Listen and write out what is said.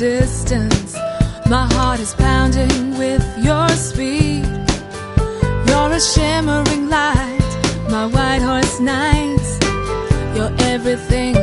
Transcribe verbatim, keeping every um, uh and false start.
distance. My heart is pounding with your speed. You're a shimmering light, my white horse nights. You're everything